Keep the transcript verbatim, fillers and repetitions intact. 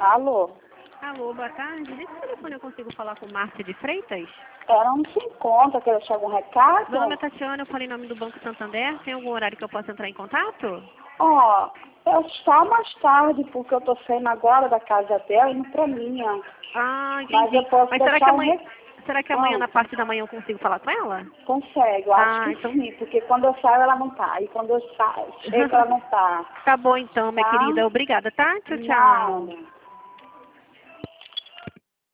Alô? Alô, boa tarde. Nesse telefone eu consigo falar com Márcia de Freitas? Ela não se encontra, quer deixar algum recado? Meu nome é Tatiana, eu falei em nome do Banco Santander. Tem algum horário que eu possa entrar em contato? Ó, eu só mais tarde, porque eu tô saindo agora da casa dela e indo pra minha. Ah, entendi. Mas eu posso Mas será que deixar um amanhã, recado. será que amanhã na parte da manhã eu consigo falar com ela? Consegue, eu acho Ah, que então... sim, porque quando eu saio ela não tá. E quando eu saio, chego ela não tá. Tá bom então, minha Tá? querida. Obrigada, tá? Tchau, tchau. Nada.